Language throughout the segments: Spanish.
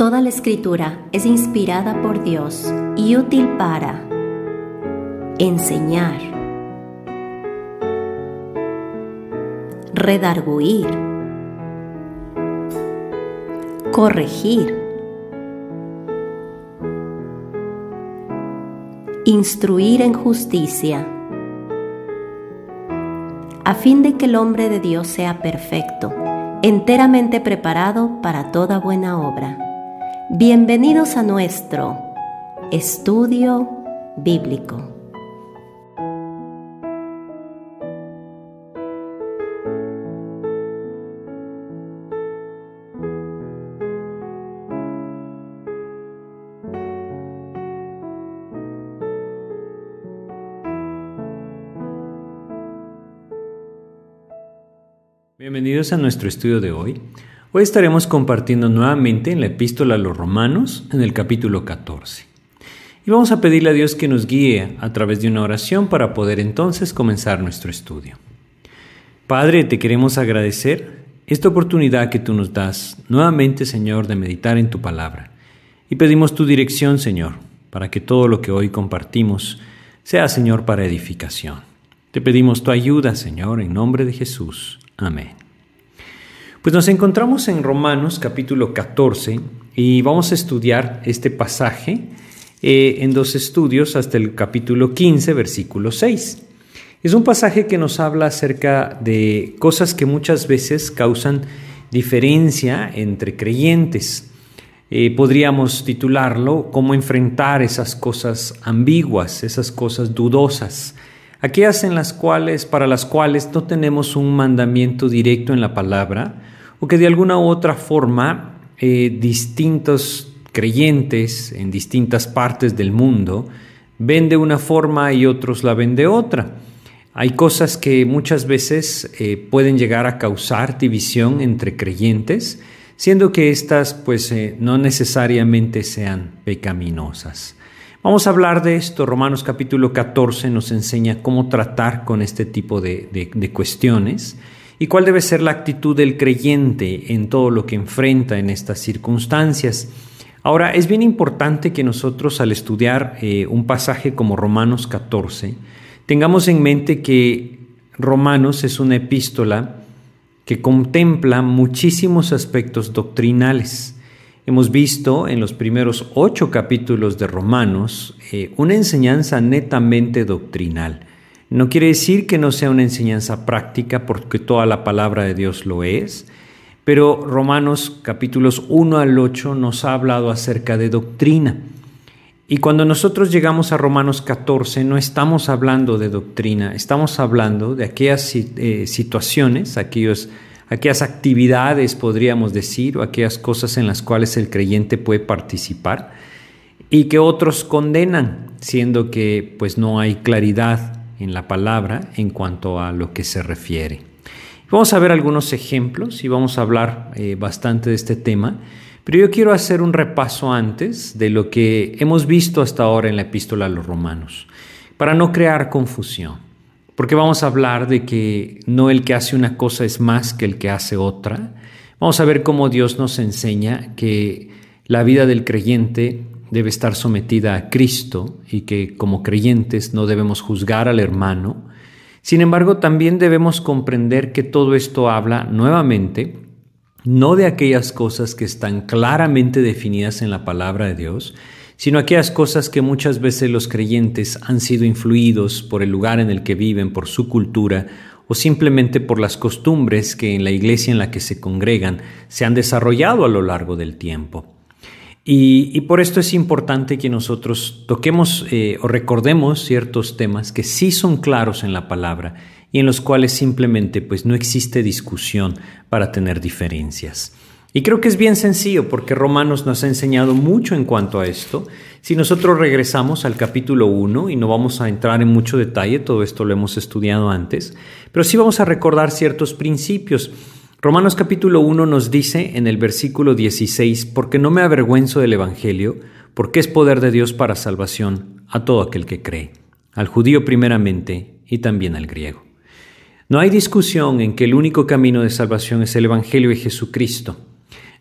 Toda la Escritura es inspirada por Dios y útil para enseñar, redarguir, corregir, instruir en justicia, a fin de que el hombre de Dios sea perfecto, enteramente preparado para toda buena obra. Bienvenidos a nuestro estudio bíblico. Bienvenidos a nuestro estudio de hoy. Hoy estaremos compartiendo nuevamente en la epístola a los Romanos, en el capítulo 14. Y vamos a pedirle a Dios que nos guíe a través de una oración para poder entonces comenzar nuestro estudio. Padre, te queremos agradecer esta oportunidad que tú nos das nuevamente, Señor, de meditar en tu palabra. Y pedimos tu dirección, Señor, para que todo lo que hoy compartimos sea, Señor, para edificación. Te pedimos tu ayuda, Señor, en nombre de Jesús. Amén. Pues nos encontramos en Romanos capítulo 14 y vamos a estudiar este pasaje en dos estudios hasta el capítulo 15, versículo 6. Es un pasaje que nos habla acerca de cosas que muchas veces causan diferencia entre creyentes. Podríamos titularlo "Cómo enfrentar esas cosas ambiguas, esas cosas dudosas". Aquellas para las cuales no tenemos un mandamiento directo en la palabra, o que de alguna u otra forma distintos creyentes en distintas partes del mundo ven de una forma y otros la ven de otra. Hay cosas que muchas veces pueden llegar a causar división entre creyentes, siendo que estas no necesariamente sean pecaminosas. Vamos a hablar de esto. Romanos capítulo 14 nos enseña cómo tratar con este tipo de cuestiones y cuál debe ser la actitud del creyente en todo lo que enfrenta en estas circunstancias. Ahora, es bien importante que nosotros al estudiar un pasaje como Romanos 14, tengamos en mente que Romanos es una epístola que contempla muchísimos aspectos doctrinales. Hemos visto en los primeros 8 capítulos de Romanos una enseñanza netamente doctrinal. No quiere decir que no sea una enseñanza práctica, porque toda la palabra de Dios lo es, pero Romanos capítulos 1 al 8 nos ha hablado acerca de doctrina. Y cuando nosotros llegamos a Romanos 14 no estamos hablando de doctrina, estamos hablando de aquellas situaciones, aquellas actividades, podríamos decir, o aquellas cosas en las cuales el creyente puede participar y que otros condenan, siendo que no hay claridad en la palabra en cuanto a lo que se refiere. Vamos a ver algunos ejemplos y vamos a hablar bastante de este tema, pero yo quiero hacer un repaso antes de lo que hemos visto hasta ahora en la epístola a los Romanos, para no crear confusión. Porque vamos a hablar de que no el que hace una cosa es más que el que hace otra. Vamos a ver cómo Dios nos enseña que la vida del creyente debe estar sometida a Cristo y que como creyentes no debemos juzgar al hermano. Sin embargo, también debemos comprender que todo esto habla nuevamente no de aquellas cosas que están claramente definidas en la palabra de Dios, sino aquellas cosas que muchas veces los creyentes han sido influidos por el lugar en el que viven, por su cultura o simplemente por las costumbres que en la iglesia en la que se congregan se han desarrollado a lo largo del tiempo. Y por esto es importante que nosotros toquemos o recordemos ciertos temas que sí son claros en la palabra y en los cuales simplemente no existe discusión para tener diferencias. Y creo que es bien sencillo porque Romanos nos ha enseñado mucho en cuanto a esto. Si nosotros regresamos al capítulo 1, y no vamos a entrar en mucho detalle, todo esto lo hemos estudiado antes, pero sí vamos a recordar ciertos principios. Romanos capítulo 1 nos dice en el versículo 16, porque no me avergüenzo del evangelio, porque es poder de Dios para salvación a todo aquel que cree, al judío primeramente y también al griego. No hay discusión en que el único camino de salvación es el evangelio de Jesucristo.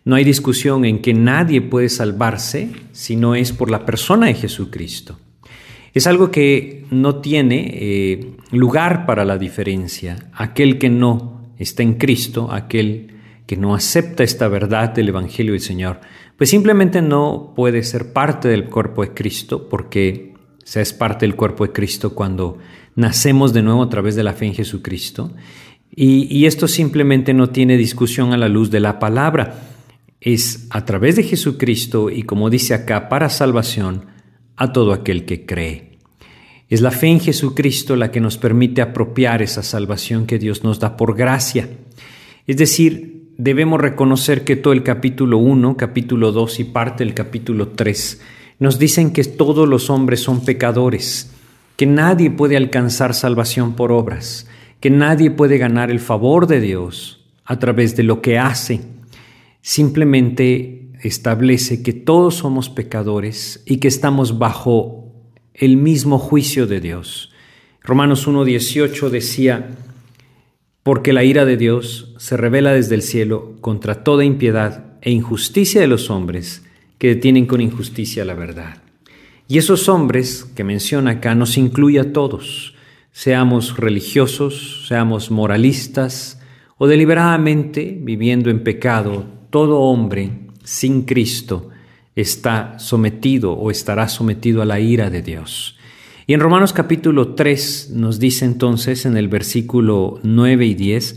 No hay discusión en que nadie puede salvarse si no es por la persona de Jesucristo. Es algo que no tiene lugar para la diferencia. Aquel que no está en Cristo, aquel que no acepta esta verdad del Evangelio del Señor, pues simplemente no puede ser parte del cuerpo de Cristo, porque se es parte del cuerpo de Cristo cuando nacemos de nuevo a través de la fe en Jesucristo. Y esto simplemente no tiene discusión a la luz de la palabra. Es a través de Jesucristo y, como dice acá, para salvación a todo aquel que cree. Es la fe en Jesucristo la que nos permite apropiar esa salvación que Dios nos da por gracia. Es decir, debemos reconocer que todo el capítulo 1, capítulo 2 y parte del capítulo 3 nos dicen que todos los hombres son pecadores, que nadie puede alcanzar salvación por obras, que nadie puede ganar el favor de Dios a través de lo que hace. Simplemente establece que todos somos pecadores y que estamos bajo el mismo juicio de Dios. Romanos 1:18 decía: porque la ira de Dios se revela desde el cielo contra toda impiedad e injusticia de los hombres que detienen con injusticia la verdad. Y esos hombres que menciona acá nos incluye a todos, seamos religiosos, seamos moralistas o deliberadamente viviendo en pecado. Todo hombre sin Cristo está sometido o estará sometido a la ira de Dios. Y en Romanos capítulo 3 nos dice entonces en el versículo 9 y 10,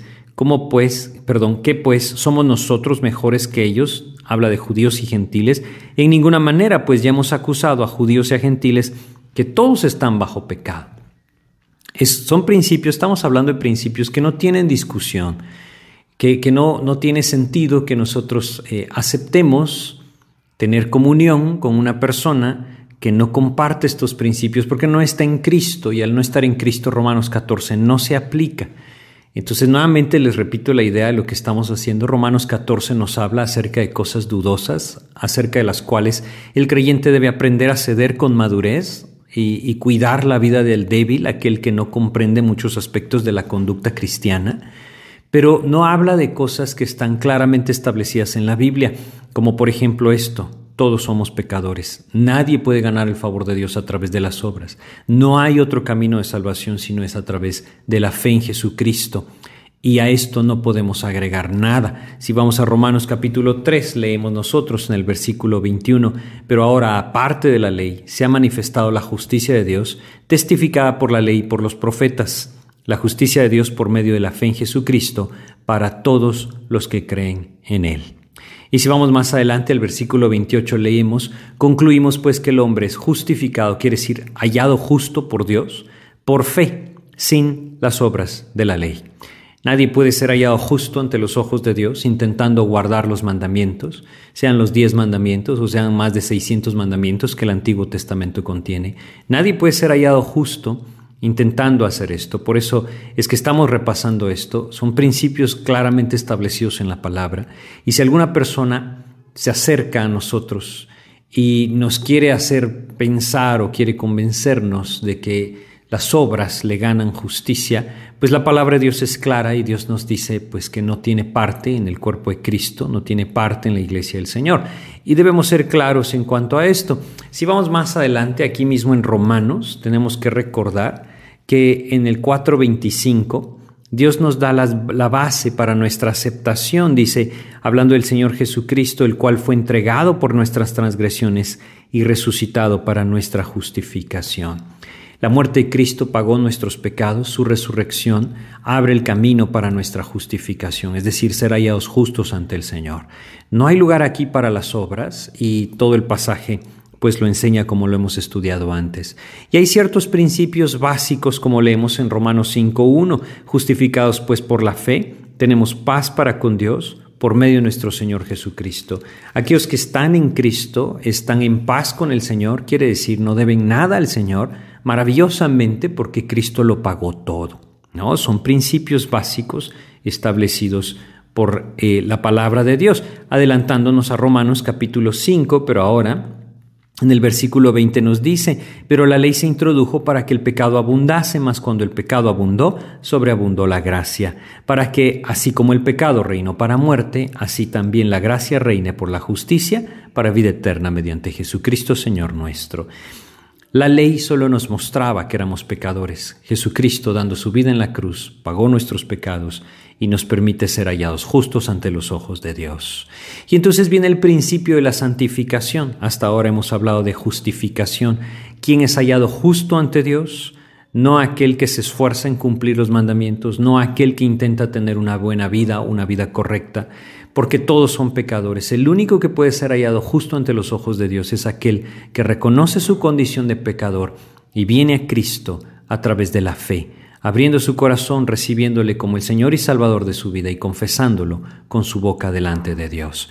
¿qué pues somos nosotros mejores que ellos? Habla de judíos y gentiles. En ninguna manera, pues ya hemos acusado a judíos y a gentiles que todos están bajo pecado. Son principios, estamos hablando de principios que no tienen discusión, que no tiene sentido que nosotros aceptemos tener comunión con una persona que no comparte estos principios porque no está en Cristo, y al no estar en Cristo, Romanos 14 no se aplica. Entonces, nuevamente les repito la idea de lo que estamos haciendo. Romanos 14 nos habla acerca de cosas dudosas, acerca de las cuales el creyente debe aprender a ceder con madurez y cuidar la vida del débil, aquel que no comprende muchos aspectos de la conducta cristiana. Pero no habla de cosas que están claramente establecidas en la Biblia, como por ejemplo esto: todos somos pecadores. Nadie puede ganar el favor de Dios a través de las obras. No hay otro camino de salvación sino es a través de la fe en Jesucristo. Y a esto no podemos agregar nada. Si vamos a Romanos capítulo 3, leemos nosotros en el versículo 21, pero ahora, aparte de la ley, se ha manifestado la justicia de Dios, testificada por la ley y por los profetas, la justicia de Dios por medio de la fe en Jesucristo para todos los que creen en Él. Y si vamos más adelante, el versículo 28 leemos: concluimos pues que el hombre es justificado, quiere decir hallado justo por Dios, por fe, sin las obras de la ley. Nadie puede ser hallado justo ante los ojos de Dios intentando guardar los mandamientos, sean los 10 mandamientos o sean más de 600 mandamientos que el Antiguo Testamento contiene. Nadie puede ser hallado justo intentando hacer esto. Por eso es que estamos repasando esto. Son principios claramente establecidos en la palabra. Y si alguna persona se acerca a nosotros y nos quiere hacer pensar o quiere convencernos de que las obras le ganan justicia, pues la palabra de Dios es clara y Dios nos dice pues que no tiene parte en el cuerpo de Cristo, no tiene parte en la iglesia del Señor. Y debemos ser claros en cuanto a esto. Si vamos más adelante, aquí mismo en Romanos, tenemos que recordar que en el 4:25 Dios nos da la base para nuestra aceptación. Dice, hablando del Señor Jesucristo, el cual fue entregado por nuestras transgresiones y resucitado para nuestra justificación. La muerte de Cristo pagó nuestros pecados, su resurrección abre el camino para nuestra justificación, es decir, ser hallados justos ante el Señor. No hay lugar aquí para las obras y todo el pasaje pues lo enseña como lo hemos estudiado antes. Y hay ciertos principios básicos como leemos en Romanos 5:1, justificados pues por la fe, tenemos paz para con Dios por medio de nuestro Señor Jesucristo. Aquellos que están en Cristo están en paz con el Señor, quiere decir no deben nada al Señor, maravillosamente porque Cristo lo pagó todo, ¿no? Son principios básicos establecidos por la palabra de Dios. Adelantándonos a Romanos capítulo 5, pero ahora En el versículo 20 nos dice: pero la ley se introdujo para que el pecado abundase, mas cuando el pecado abundó, sobreabundó la gracia, para que, así como el pecado reinó para muerte, así también la gracia reine por la justicia, para vida eterna mediante Jesucristo Señor nuestro. La ley solo nos mostraba que éramos pecadores. Jesucristo, dando su vida en la cruz, pagó nuestros pecados y nos permite ser hallados justos ante los ojos de Dios. Y entonces viene el principio de la santificación. Hasta ahora hemos hablado de justificación. ¿Quién es hallado justo ante Dios? No aquel que se esfuerza en cumplir los mandamientos, no aquel que intenta tener una buena vida, una vida correcta, porque todos son pecadores. El único que puede ser hallado justo ante los ojos de Dios es aquel que reconoce su condición de pecador y viene a Cristo a través de la fe, abriendo su corazón, recibiéndole como el Señor y Salvador de su vida y confesándolo con su boca delante de Dios.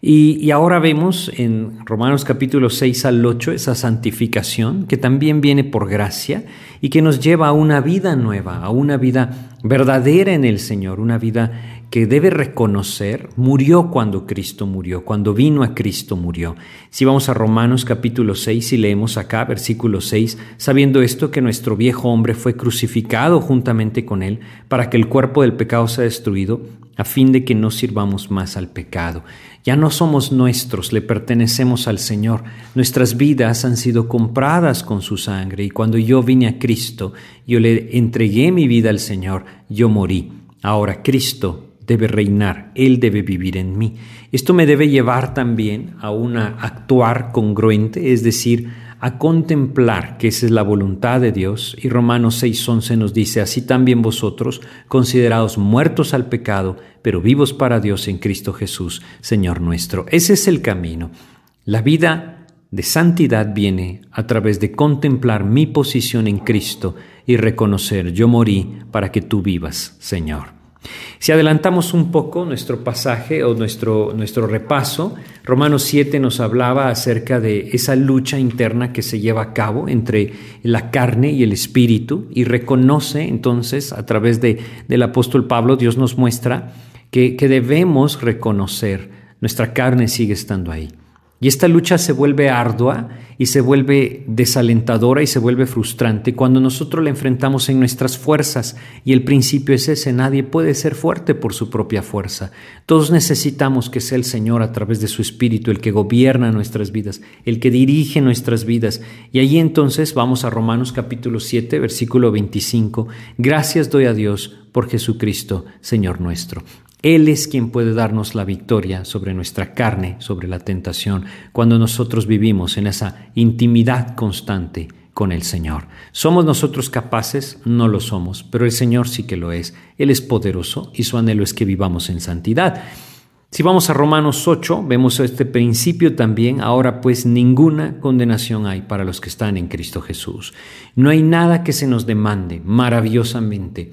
Y ahora vemos en Romanos capítulo 6 al 8 esa santificación que también viene por gracia y que nos lleva a una vida nueva, a una vida verdadera en el Señor, una vida que debe reconocer, murió cuando Cristo murió, cuando vino a Cristo murió. Si vamos a Romanos capítulo 6 y leemos acá versículo 6, sabiendo esto que nuestro viejo hombre fue crucificado juntamente con él para que el cuerpo del pecado sea destruido, a fin de que no sirvamos más al pecado. Ya no somos nuestros, le pertenecemos al Señor. Nuestras vidas han sido compradas con su sangre y cuando yo vine a Cristo, yo le entregué mi vida al Señor, yo morí. Ahora Cristo debe reinar, Él debe vivir en mí. Esto me debe llevar también a actuar congruente, es decir, a contemplar que esa es la voluntad de Dios. Y Romanos 6:11 nos dice: así también vosotros, considerados muertos al pecado, pero vivos para Dios en Cristo Jesús, Señor nuestro. Ese es el camino. La vida de santidad viene a través de contemplar mi posición en Cristo y reconocer: yo morí para que tú vivas, Señor. Si adelantamos un poco nuestro pasaje o nuestro repaso, Romanos 7 nos hablaba acerca de esa lucha interna que se lleva a cabo entre la carne y el espíritu, y reconoce entonces a través del apóstol Pablo, Dios nos muestra que debemos reconocer nuestra carne sigue estando ahí. Y esta lucha se vuelve ardua y se vuelve desalentadora y se vuelve frustrante cuando nosotros la enfrentamos en nuestras fuerzas. Y el principio es ese: nadie puede ser fuerte por su propia fuerza. Todos necesitamos que sea el Señor a través de su Espíritu el que gobierna nuestras vidas, el que dirige nuestras vidas. Y allí entonces vamos a Romanos capítulo 7, versículo 25. Gracias doy a Dios por Jesucristo, Señor nuestro. Él es quien puede darnos la victoria sobre nuestra carne, sobre la tentación, cuando nosotros vivimos en esa intimidad constante con el Señor. ¿Somos nosotros capaces? No lo somos, pero el Señor sí que lo es. Él es poderoso y su anhelo es que vivamos en santidad. Si vamos a Romanos 8, vemos este principio también. Ahora pues ninguna condenación hay para los que están en Cristo Jesús. No hay nada que se nos demande maravillosamente.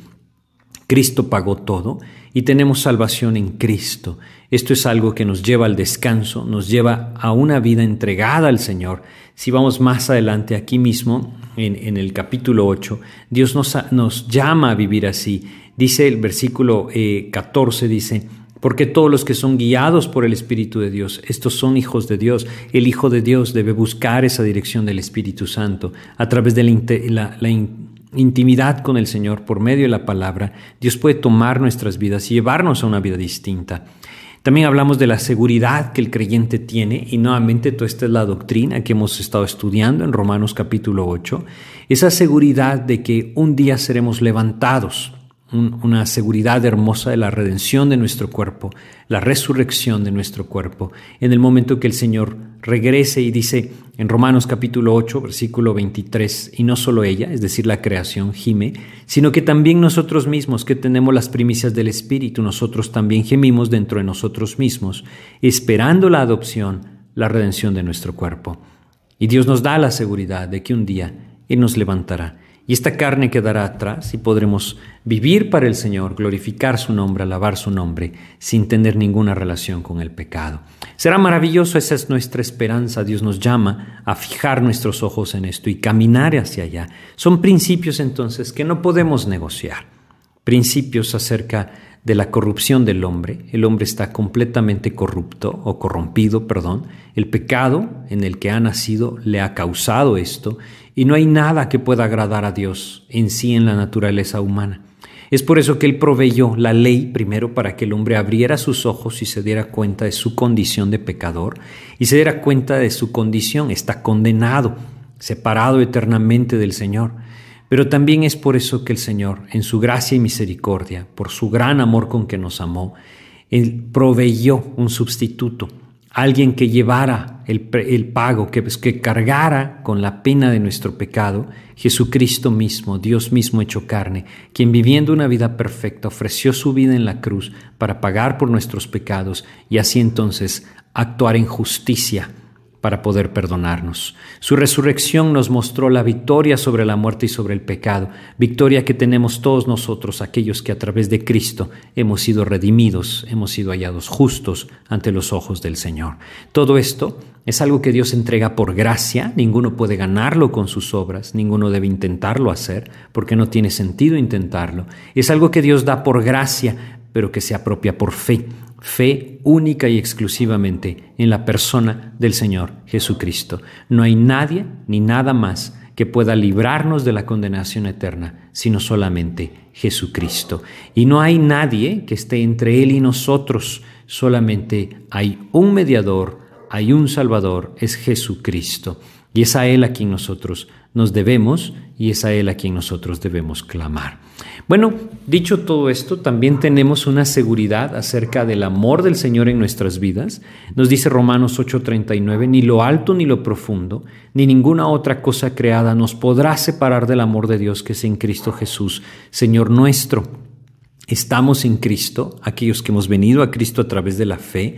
Cristo pagó todo y tenemos salvación en Cristo. Esto es algo que nos lleva al descanso, nos lleva a una vida entregada al Señor. Si vamos más adelante aquí mismo, en el capítulo 8, Dios nos llama a vivir así. Dice el versículo 14, dice: porque todos los que son guiados por el Espíritu de Dios, estos son hijos de Dios. El Hijo de Dios debe buscar esa dirección del Espíritu Santo a través de la intimidad con el Señor por medio de la palabra. Dios puede tomar nuestras vidas y llevarnos a una vida distinta. También hablamos de la seguridad que el creyente tiene, y nuevamente toda esta es la doctrina que hemos estado estudiando en Romanos capítulo 8, esa seguridad de que un día seremos levantados, una seguridad hermosa de la redención de nuestro cuerpo, la resurrección de nuestro cuerpo, en el momento que el Señor regrese. Y dice en Romanos capítulo 8, versículo 23, y no solo ella, es decir, la creación gime, sino que también nosotros mismos que tenemos las primicias del Espíritu, nosotros también gemimos dentro de nosotros mismos, esperando la adopción, la redención de nuestro cuerpo. Y Dios nos da la seguridad de que un día Él nos levantará. Y esta carne quedará atrás y podremos vivir para el Señor, glorificar su nombre, alabar su nombre, sin tener ninguna relación con el pecado. Será maravilloso, esa es nuestra esperanza. Dios nos llama a fijar nuestros ojos en esto y caminar hacia allá. Son principios entonces que no podemos negociar. Principios acerca de la corrupción del hombre. El hombre está completamente corrompido. El pecado en el que ha nacido le ha causado esto, y no hay nada que pueda agradar a Dios en sí en la naturaleza humana. Es por eso que Él proveyó la ley primero para que el hombre abriera sus ojos y se diera cuenta de su condición de pecador, y se diera cuenta de su condición, está condenado, separado eternamente del Señor. Pero también es por eso que el Señor, en su gracia y misericordia, por su gran amor con que nos amó, Él proveyó un sustituto, alguien que llevara el pago, que cargara con la pena de nuestro pecado, Jesucristo mismo, Dios mismo hecho carne, quien viviendo una vida perfecta ofreció su vida en la cruz para pagar por nuestros pecados y así entonces actuar en justicia para poder perdonarnos. Su resurrección nos mostró la victoria sobre la muerte y sobre el pecado, victoria que tenemos todos nosotros, aquellos que a través de Cristo hemos sido redimidos, hemos sido hallados justos ante los ojos del Señor. Todo esto es algo que Dios entrega por gracia, ninguno puede ganarlo con sus obras, ninguno debe intentarlo hacer, porque no tiene sentido intentarlo. Es algo que Dios da por gracia, pero que se apropia por fe. Fe única y exclusivamente en la persona del Señor Jesucristo. No hay nadie ni nada más que pueda librarnos de la condenación eterna, sino solamente Jesucristo. Y no hay nadie que esté entre Él y nosotros, solamente hay un mediador, hay un Salvador, es Jesucristo. Y es a Él a quien nosotros nos debemos y es a Él a quien nosotros debemos clamar. Bueno, dicho todo esto, también tenemos una seguridad acerca del amor del Señor en nuestras vidas. Nos dice Romanos 8:39, ni lo alto ni lo profundo, ni ninguna otra cosa creada nos podrá separar del amor de Dios que es en Cristo Jesús, Señor nuestro. Estamos en Cristo, aquellos que hemos venido a Cristo a través de la fe,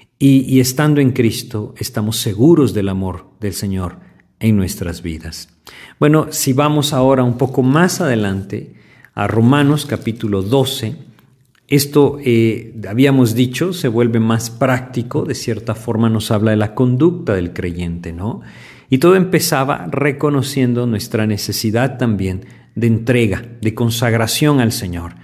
y estando en Cristo estamos seguros del amor del Señor en nuestras vidas. Bueno, si vamos ahora un poco más adelante a Romanos capítulo 12, esto habíamos dicho, se vuelve más práctico, de cierta forma nos habla de la conducta del creyente, ¿no? Y todo empezaba reconociendo nuestra necesidad también de entrega, de consagración al Señor.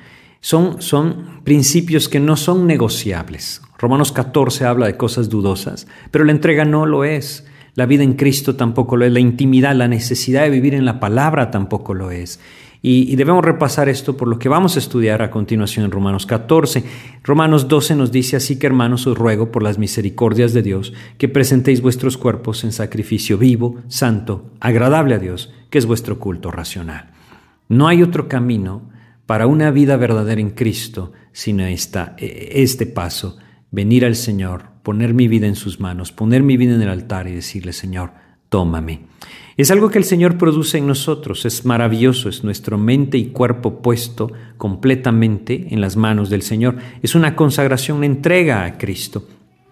Son principios que no son negociables. Romanos 14 habla de cosas dudosas, pero la entrega no lo es. La vida en Cristo tampoco lo es. La intimidad, la necesidad de vivir en la palabra tampoco lo es. Y debemos repasar esto por lo que vamos a estudiar a continuación en Romanos 14. Romanos 12 nos dice, así que hermanos os ruego por las misericordias de Dios que presentéis vuestros cuerpos en sacrificio vivo, santo, agradable a Dios, que es vuestro culto racional. No hay otro camino para una vida verdadera en Cristo sino este paso, venir al Señor, poner mi vida en sus manos, poner mi vida en el altar y decirle, Señor, tómame. Es algo que el Señor produce en nosotros, es maravilloso, es nuestra mente y cuerpo puesto completamente en las manos del Señor. Es una consagración, una entrega a Cristo.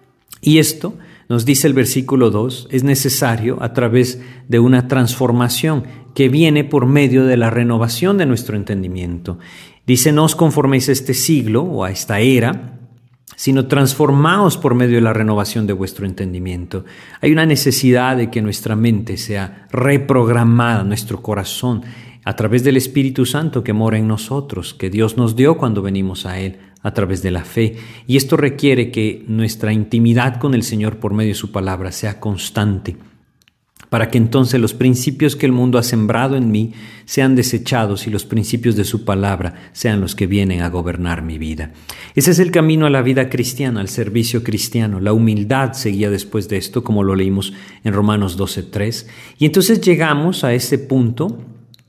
Y esto, nos dice el versículo 2, es necesario a través de una transformación que viene por medio de la renovación de nuestro entendimiento. Dice, no os conforméis a este siglo o a esta era, sino transformaos por medio de la renovación de vuestro entendimiento. Hay una necesidad de que nuestra mente sea reprogramada, nuestro corazón, a través del Espíritu Santo que mora en nosotros, que Dios nos dio cuando venimos a Él a través de la fe. Y esto requiere que nuestra intimidad con el Señor por medio de su palabra sea constante, para que entonces los principios que el mundo ha sembrado en mí sean desechados y los principios de su palabra sean los que vienen a gobernar mi vida. Ese es el camino a la vida cristiana, al servicio cristiano. La humildad seguía después de esto, como lo leímos en Romanos 12:3. Y entonces llegamos a ese punto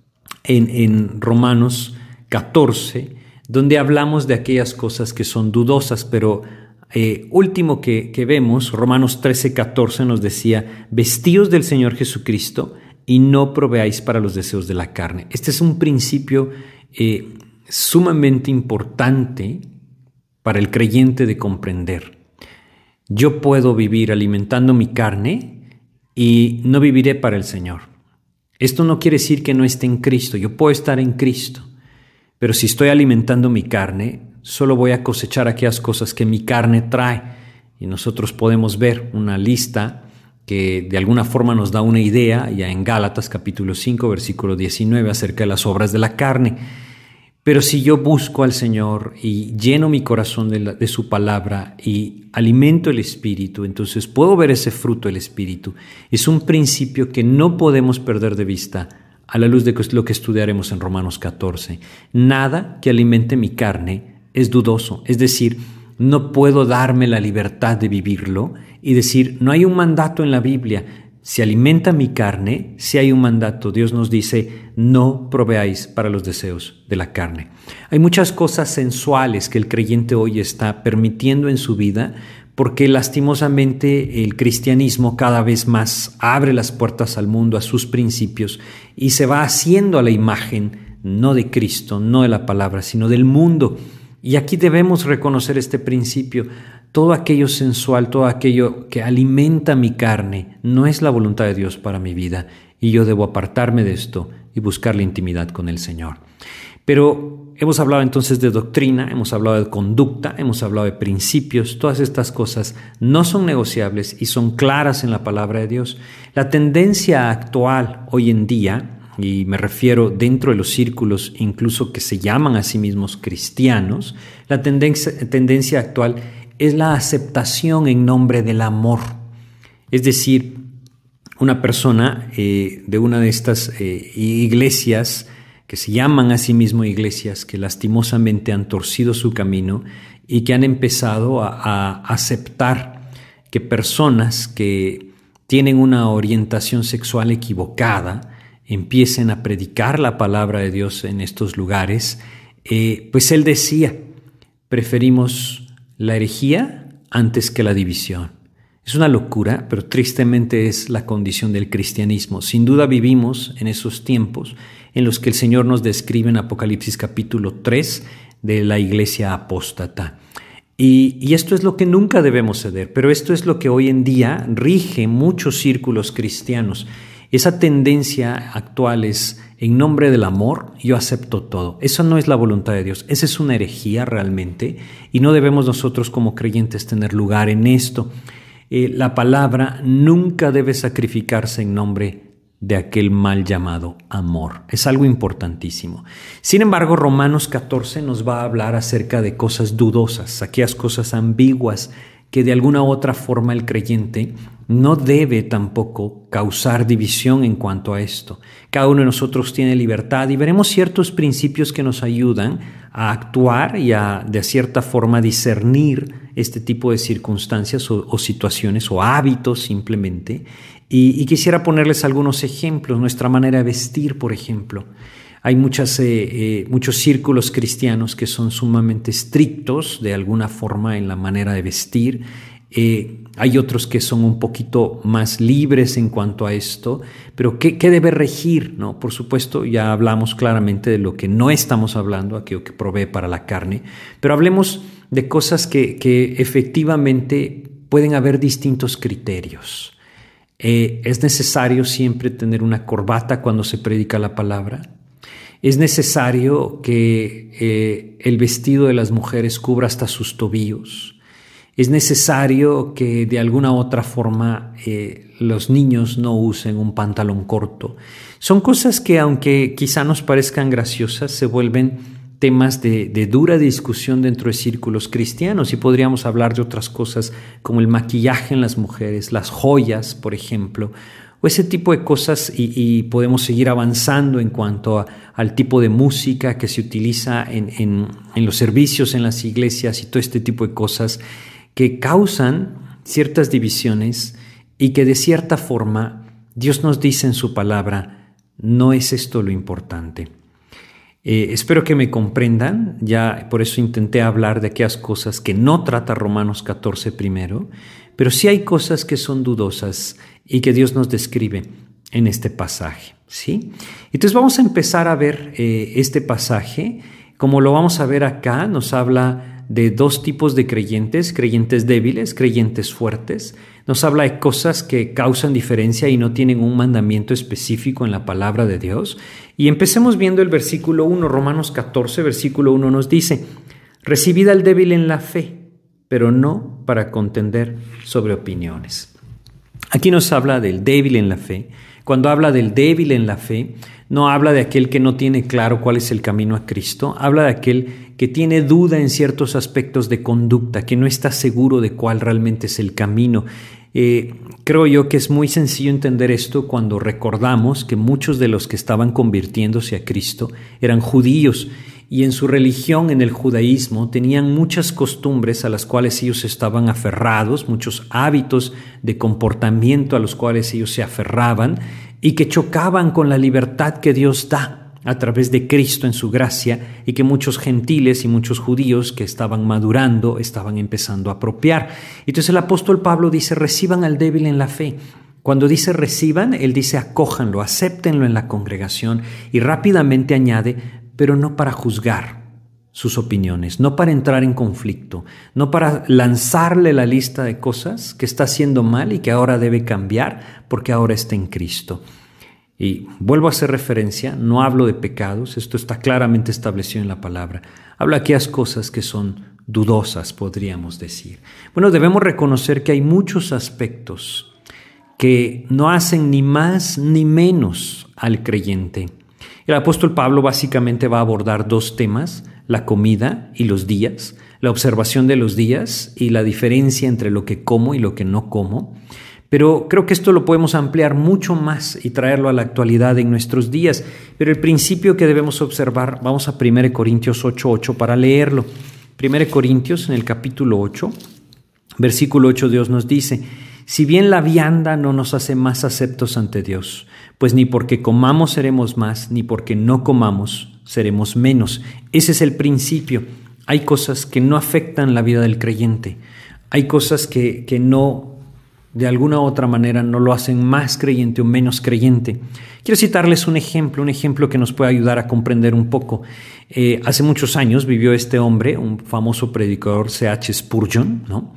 en Romanos 14, donde hablamos de aquellas cosas que son dudosas, pero último que vemos, Romanos 13:14 nos decía, vestíos del Señor Jesucristo y no proveáis para los deseos de la carne. Este es un principio sumamente importante para el creyente de comprender. Yo puedo vivir alimentando mi carne y no viviré para el Señor. Esto no quiere decir que no esté en Cristo. Yo puedo estar en Cristo, pero si estoy alimentando mi carne, solo voy a cosechar aquellas cosas que mi carne trae. Y nosotros podemos ver una lista que de alguna forma nos da una idea, ya en Gálatas capítulo 5, versículo 19, acerca de las obras de la carne. Pero si yo busco al Señor y lleno mi corazón de su palabra y alimento el Espíritu, entonces puedo ver ese fruto del Espíritu. Es un principio que no podemos perder de vista a la luz de lo que estudiaremos en Romanos 14. Nada que alimente mi carne es dudoso, es decir, no puedo darme la libertad de vivirlo y decir, no hay un mandato en la Biblia. Si alimenta mi carne, si hay un mandato. Dios nos dice, no proveáis para los deseos de la carne. Hay muchas cosas sensuales que el creyente hoy está permitiendo en su vida porque lastimosamente el cristianismo cada vez más abre las puertas al mundo, a sus principios y se va haciendo a la imagen no de Cristo, no de la palabra, sino del mundo. Y aquí debemos reconocer este principio. Todo aquello sensual, todo aquello que alimenta mi carne, no es la voluntad de Dios para mi vida y yo debo apartarme de esto y buscar la intimidad con el Señor. Pero hemos hablado entonces de doctrina, hemos hablado de conducta, hemos hablado de principios. Todas estas cosas no son negociables y son claras en la palabra de Dios. La tendencia actual hoy en día, y me refiero dentro de los círculos incluso que se llaman a sí mismos cristianos, la tendencia actual es la aceptación en nombre del amor. Es decir, una persona de una de estas iglesias que se llaman a sí mismo iglesias, que lastimosamente han torcido su camino y que han empezado a aceptar que personas que tienen una orientación sexual equivocada empiecen a predicar la palabra de Dios en estos lugares, pues él decía, preferimos la herejía antes que la división. Es una locura, pero tristemente es la condición del cristianismo. Sin duda vivimos en esos tiempos en los que el Señor nos describe en Apocalipsis capítulo 3 de la iglesia apóstata. Y esto es lo que nunca debemos ceder, pero esto es lo que hoy en día rige muchos círculos cristianos. Esa tendencia actual es, en nombre del amor, yo acepto todo. Eso no es la voluntad de Dios. Esa es una herejía realmente y no debemos nosotros como creyentes tener lugar en esto. La palabra nunca debe sacrificarse en nombre de aquel mal llamado amor. Es algo importantísimo. Sin embargo, Romanos 14 nos va a hablar acerca de cosas dudosas, aquellas cosas ambiguas que de alguna u otra forma el creyente no debe tampoco causar división en cuanto a esto. Cada uno de nosotros tiene libertad y veremos ciertos principios que nos ayudan a actuar y a de cierta forma discernir este tipo de circunstancias o situaciones o hábitos simplemente. Y quisiera ponerles algunos ejemplos. Nuestra manera de vestir, por ejemplo. Hay muchos círculos cristianos que son sumamente estrictos de alguna forma en la manera de vestir. Hay otros que son un poquito más libres en cuanto a esto, pero ¿qué debe regir? ¿No? Por supuesto, ya hablamos claramente de lo que no estamos hablando, aquello que provee para la carne, pero hablemos de cosas que efectivamente pueden haber distintos criterios. ¿Es necesario siempre tener una corbata cuando se predica la palabra? ¿Es necesario que el vestido de las mujeres cubra hasta sus tobillos? ¿Es necesario que de alguna otra forma los niños no usen un pantalón corto? Son cosas que, aunque quizá nos parezcan graciosas, se vuelven temas de dura discusión dentro de círculos cristianos, y podríamos hablar de otras cosas como el maquillaje en las mujeres, las joyas, por ejemplo, o ese tipo de cosas, y podemos seguir avanzando en cuanto al tipo de música que se utiliza en los servicios en las iglesias y todo este tipo de cosas que causan ciertas divisiones y que de cierta forma Dios nos dice en su palabra, no es esto lo importante. Espero que me comprendan, ya por eso intenté hablar de aquellas cosas que no trata Romanos 14 primero, pero sí hay cosas que son dudosas y que Dios nos describe en este pasaje, ¿sí? Entonces vamos a empezar a ver este pasaje. Como lo vamos a ver acá, nos habla de dos tipos de creyentes, creyentes débiles, creyentes fuertes. Nos habla de cosas que causan diferencia y no tienen un mandamiento específico en la palabra de Dios. Y empecemos viendo el versículo 1, Romanos 14, versículo 1 nos dice, recibid al débil en la fe, pero no para contender sobre opiniones. Aquí nos habla del débil en la fe. Cuando habla del débil en la fe, no habla de aquel que no tiene claro cuál es el camino a Cristo, habla de aquel que tiene duda en ciertos aspectos de conducta, que no está seguro de cuál realmente es el camino. Creo yo que es muy sencillo entender esto cuando recordamos que muchos de los que estaban convirtiéndose a Cristo eran judíos y en su religión, en el judaísmo, tenían muchas costumbres a las cuales ellos estaban aferrados, muchos hábitos de comportamiento a los cuales ellos se aferraban y que chocaban con la libertad que Dios da a través de Cristo en su gracia y que muchos gentiles y muchos judíos que estaban madurando estaban empezando a apropiar. Entonces el apóstol Pablo dice, reciban al débil en la fe. Cuando dice reciban, él dice acójanlo, acéptenlo en la congregación y rápidamente añade, pero no para juzgar sus opiniones, no para entrar en conflicto, no para lanzarle la lista de cosas que está haciendo mal y que ahora debe cambiar porque ahora está en Cristo. Y vuelvo a hacer referencia, no hablo de pecados, esto está claramente establecido en la palabra. Hablo de aquellas cosas que son dudosas, podríamos decir. Bueno, debemos reconocer que hay muchos aspectos que no hacen ni más ni menos al creyente. El apóstol Pablo básicamente va a abordar dos temas, la comida y los días, la observación de los días y la diferencia entre lo que como y lo que no como. Pero creo que esto lo podemos ampliar mucho más y traerlo a la actualidad en nuestros días. Pero el principio que debemos observar, vamos a 1 Corintios 8:8 para leerlo. 1 Corintios en el capítulo 8, versículo 8, Dios nos dice, si bien la vianda no nos hace más aceptos ante Dios, pues ni porque comamos seremos más, ni porque no comamos seremos menos. Ese es el principio. Hay cosas que no afectan la vida del creyente. Hay cosas que no, de alguna u otra manera, no lo hacen más creyente o menos creyente. Quiero citarles un ejemplo que nos puede ayudar a comprender un poco. Hace muchos años vivió este hombre, un famoso predicador, C.H. Spurgeon, ¿no?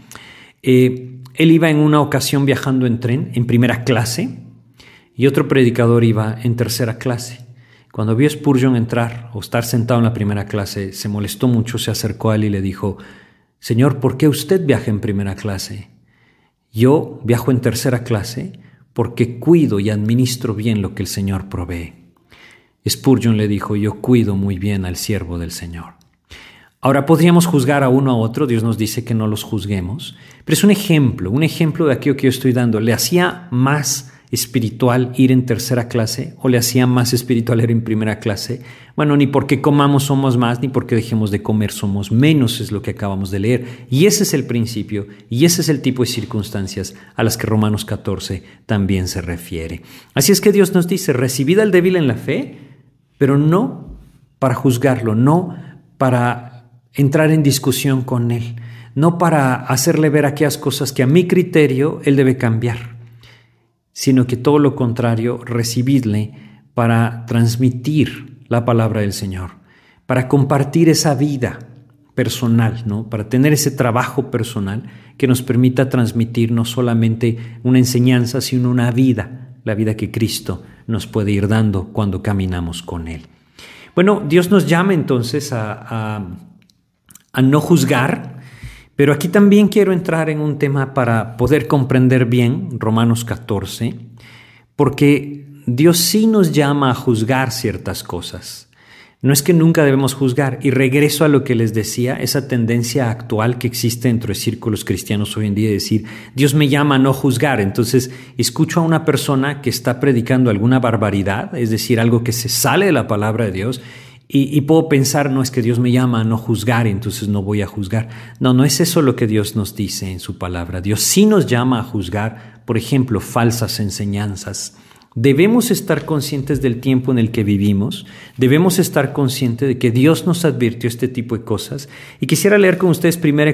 Él iba en una ocasión viajando en tren, en primera clase, y otro predicador iba en tercera clase. Cuando vio a Spurgeon entrar o estar sentado en la primera clase, se molestó mucho, se acercó a él y le dijo, Señor, ¿por qué usted viaja en primera clase? Yo viajo en tercera clase porque cuido y administro bien lo que el Señor provee. Spurgeon le dijo, yo cuido muy bien al siervo del Señor. Ahora podríamos juzgar a uno a otro, Dios nos dice que no los juzguemos, pero es un ejemplo de aquello que yo estoy dando. ¿Le hacía más espiritual ir en tercera clase o le hacía más espiritual ir en primera clase? Bueno, ni porque comamos somos más, ni porque dejemos de comer somos menos, es lo que acabamos de leer. Y ese es el principio, y ese es el tipo de circunstancias a las que Romanos 14 también se refiere. Así es que Dios nos dice, recibid al débil en la fe, pero no para juzgarlo, no para entrar en discusión con él, no para hacerle ver aquellas cosas que a mi criterio él debe cambiar, sino que todo lo contrario, recibidle para transmitir la palabra del Señor, para compartir esa vida personal, ¿no? Para tener ese trabajo personal que nos permita transmitir no solamente una enseñanza, sino una vida, la vida que Cristo nos puede ir dando cuando caminamos con Él. Bueno, Dios nos llama entonces a no juzgar, pero aquí también quiero entrar en un tema para poder comprender bien Romanos 14, porque Dios sí nos llama a juzgar ciertas cosas. No es que nunca debemos juzgar, y regreso a lo que les decía, esa tendencia actual que existe dentro de círculos cristianos hoy en día de decir, Dios me llama a no juzgar. Entonces escucho a una persona que está predicando alguna barbaridad, es decir, algo que se sale de la palabra de Dios, y puedo pensar, no, es que Dios me llama a no juzgar, entonces no voy a juzgar. No es eso lo que Dios nos dice en su palabra. Dios sí nos llama a juzgar, por ejemplo, falsas enseñanzas. Debemos estar conscientes del tiempo en el que vivimos, debemos estar conscientes de que Dios nos advirtió este tipo de cosas. Y quisiera leer con ustedes 1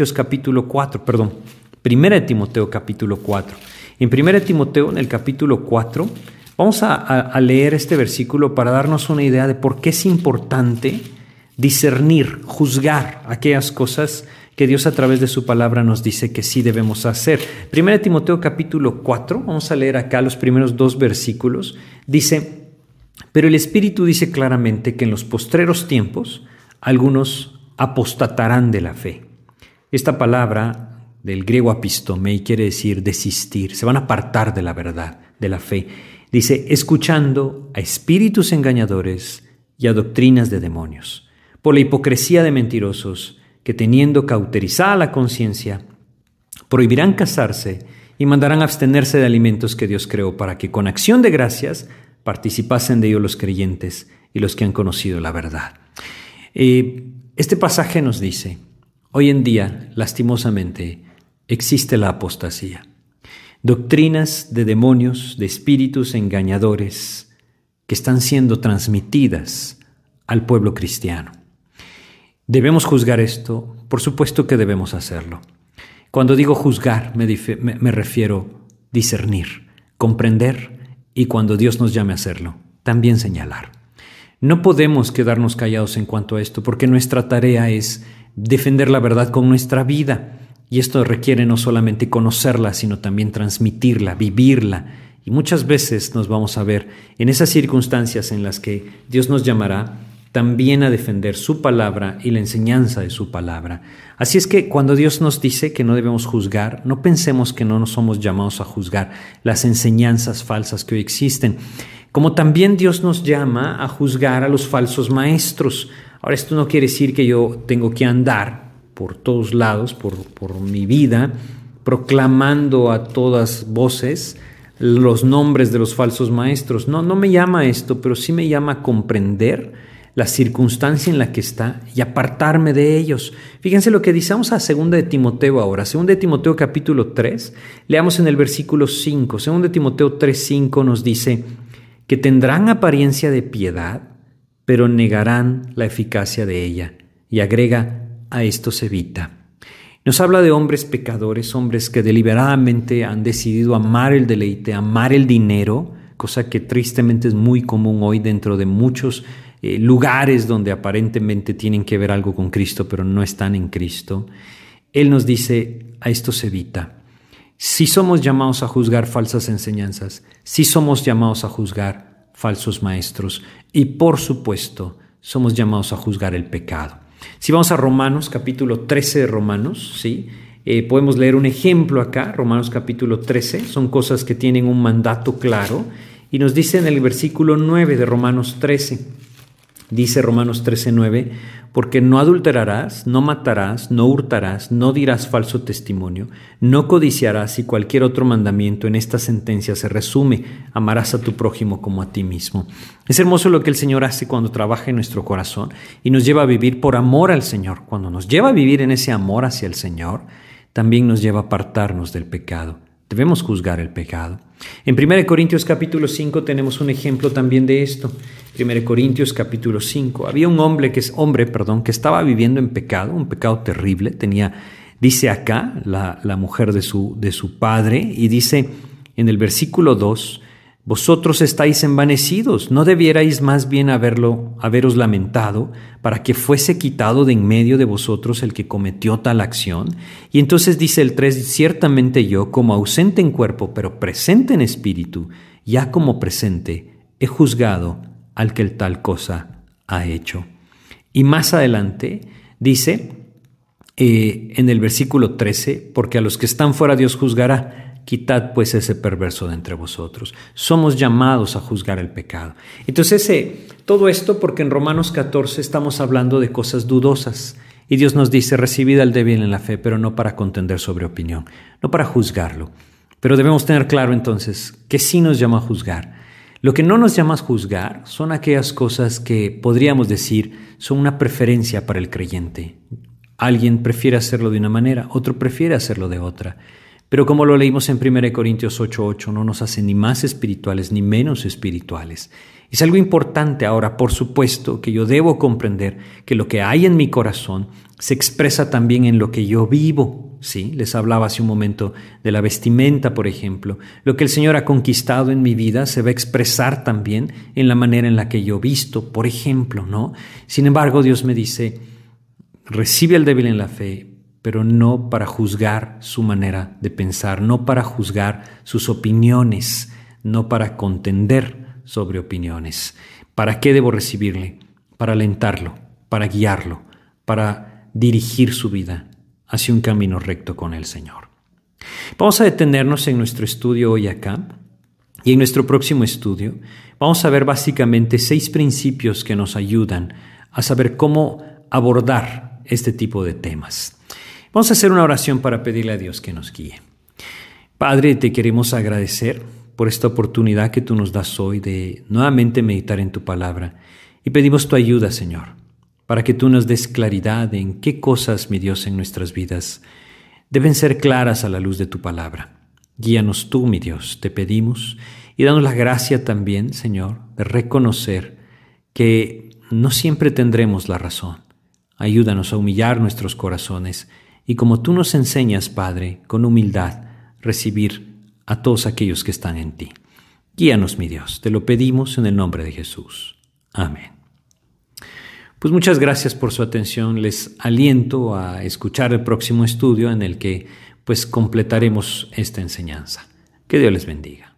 Timoteo capítulo 4. En 1 Timoteo, en el capítulo 4, vamos a leer este versículo para darnos una idea de por qué es importante discernir, juzgar aquellas cosas que Dios a través de su palabra nos dice que sí debemos hacer. 1 Timoteo capítulo 4, vamos a leer acá los primeros 2 versículos. Dice, pero el Espíritu dice claramente que en los postreros tiempos algunos apostatarán de la fe. Esta palabra del griego apistomei, quiere decir desistir, se van a apartar de la verdad, de la fe. Dice, escuchando a espíritus engañadores y a doctrinas de demonios, por la hipocresía de mentirosos, que teniendo cauterizada la conciencia, prohibirán casarse y mandarán abstenerse de alimentos que Dios creó, para que con acción de gracias participasen de ello los creyentes y los que han conocido la verdad. Este pasaje nos dice, hoy en día, lastimosamente, existe la apostasía. Doctrinas de demonios, de espíritus engañadores que están siendo transmitidas al pueblo cristiano. ¿Debemos juzgar esto? Por supuesto que debemos hacerlo. Cuando digo juzgar, me refiero a discernir, comprender, y cuando Dios nos llame a hacerlo, también señalar. No podemos quedarnos callados en cuanto a esto, porque nuestra tarea es defender la verdad con nuestra vida. Y esto requiere no solamente conocerla, sino también transmitirla, vivirla. Y muchas veces nos vamos a ver en esas circunstancias en las que Dios nos llamará también a defender su palabra y la enseñanza de su palabra. Así es que cuando Dios nos dice que no debemos juzgar, no pensemos que no nos somos llamados a juzgar las enseñanzas falsas que hoy existen. Como también Dios nos llama a juzgar a los falsos maestros. Ahora, esto no quiere decir que yo tengo que andar por todos lados, por mi vida, proclamando a todas voces los nombres de los falsos maestros. No me llama a esto, pero sí me llama a comprender la circunstancia en la que está y apartarme de ellos. Fíjense lo que dice, vamos a 2 de Timoteo ahora, 2 de Timoteo capítulo 3, leamos en el versículo 5, 2 de Timoteo 3:5 nos dice que tendrán apariencia de piedad, pero negarán la eficacia de ella, y agrega, a esto se evita. Nos habla de hombres pecadores, hombres que deliberadamente han decidido amar el deleite, amar el dinero, cosa que tristemente es muy común hoy dentro de muchos lugares donde aparentemente tienen que ver algo con Cristo, pero no están en Cristo. Él nos dice, a esto se evita. Si somos llamados a juzgar falsas enseñanzas, si somos llamados a juzgar falsos maestros, y por supuesto, somos llamados a juzgar el pecado. Si vamos a Romanos, capítulo 13 de Romanos, ¿sí? Podemos leer un ejemplo acá, Romanos capítulo 13, son cosas que tienen un mandato claro, y nos dice en el versículo 9 de Romanos 13, dice Romanos 13:9, porque no adulterarás, no matarás, no hurtarás, no dirás falso testimonio, no codiciarás, y cualquier otro mandamiento en esta sentencia se resume, amarás a tu prójimo como a ti mismo. Es hermoso lo que el Señor hace cuando trabaja en nuestro corazón y nos lleva a vivir por amor al Señor. Cuando nos lleva a vivir en ese amor hacia el Señor, también nos lleva a apartarnos del pecado. Debemos juzgar el pecado. En 1 Corintios capítulo 5 tenemos un ejemplo también de esto. 1 Corintios capítulo 5. Había un hombre que estaba viviendo en pecado, un pecado terrible. Dice acá la mujer de su padre, y dice en el versículo 2, vosotros estáis envanecidos, ¿no debierais más bien haberos lamentado para que fuese quitado de en medio de vosotros el que cometió tal acción? Y entonces dice el 3, ciertamente yo, como ausente en cuerpo, pero presente en espíritu, ya como presente, he juzgado al que el tal cosa ha hecho. Y más adelante dice en el versículo 13, porque a los que están fuera Dios juzgará. Quitad pues ese perverso de entre vosotros. Somos llamados a juzgar el pecado. Entonces, todo esto porque en Romanos 14 estamos hablando de cosas dudosas. Y Dios nos dice, recibid al débil en la fe, pero no para contender sobre opinión, no para juzgarlo. Pero debemos tener claro entonces que sí nos llama a juzgar. Lo que no nos llama a juzgar son aquellas cosas que podríamos decir son una preferencia para el creyente. Alguien prefiere hacerlo de una manera, otro prefiere hacerlo de otra. Pero como lo leímos en 1 Corintios 8:8, no nos hace ni más espirituales ni menos espirituales. Es algo importante ahora, por supuesto, que yo debo comprender que lo que hay en mi corazón se expresa también en lo que yo vivo. ¿Sí? Les hablaba hace un momento de la vestimenta, por ejemplo. Lo que el Señor ha conquistado en mi vida se va a expresar también en la manera en la que yo visto, por ejemplo, ¿no? Sin embargo, Dios me dice, recibe al débil en la fe, pero no para juzgar su manera de pensar, no para juzgar sus opiniones, no para contender sobre opiniones. ¿Para qué debo recibirle? Para alentarlo, para guiarlo, para dirigir su vida hacia un camino recto con el Señor. Vamos a detenernos en nuestro estudio hoy acá, y en nuestro próximo estudio vamos a ver básicamente 6 principios que nos ayudan a saber cómo abordar este tipo de temas. Vamos a hacer una oración para pedirle a Dios que nos guíe. Padre, te queremos agradecer por esta oportunidad que tú nos das hoy de nuevamente meditar en tu palabra, y pedimos tu ayuda, Señor, para que tú nos des claridad en qué cosas, mi Dios, en nuestras vidas deben ser claras a la luz de tu palabra. Guíanos tú, mi Dios, te pedimos, y danos la gracia también, Señor, de reconocer que no siempre tendremos la razón. Ayúdanos a humillar nuestros corazones y, como tú nos enseñas, Padre, con humildad, recibir a todos aquellos que están en ti. Guíanos, mi Dios, te lo pedimos en el nombre de Jesús. Amén. Pues muchas gracias por su atención. Les aliento a escuchar el próximo estudio en el que pues completaremos esta enseñanza. Que Dios les bendiga.